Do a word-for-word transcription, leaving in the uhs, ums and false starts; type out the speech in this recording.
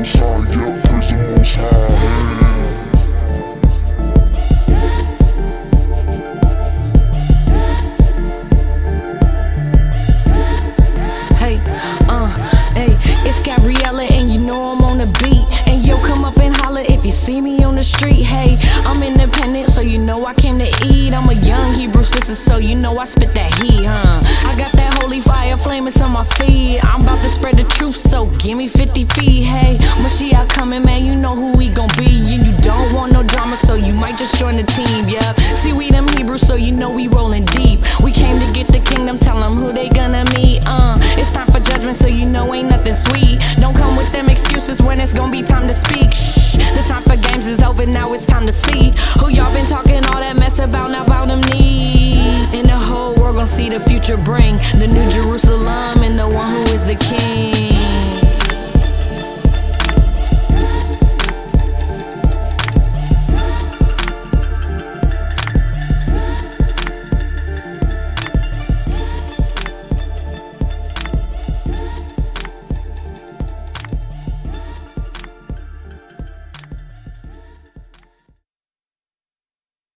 Most High, yeah, praise the Most High. Hey, uh, hey, it's Gabriella and you know I'm on the beat. And yo, come up and holler if you see me on the street. Hey, I'm independent, so you know I came to eat. I'm a young Hebrew sister, so you know I spit that heat, huh? I got that holy fire flaming on my feet. I'm about to spread the truth, so give me fifty feet. Hey, Mashiach coming, man, you know who we gon' be. And you don't want no drama, so you might just join the team, yeah. See, we them Hebrews, so you know we rolling deep. We came to get the kingdom, tell them who they gonna meet, uh. It's time for judgment, so you know ain't nothing sweet. Don't come with them excuses when it's gonna be time to speak. Shh, the time for games is over, now it's time to see who y'all been talking all that mess about, now bow them knees. And the whole world gon' see the future bring the new Jerusalem and the one who is the king.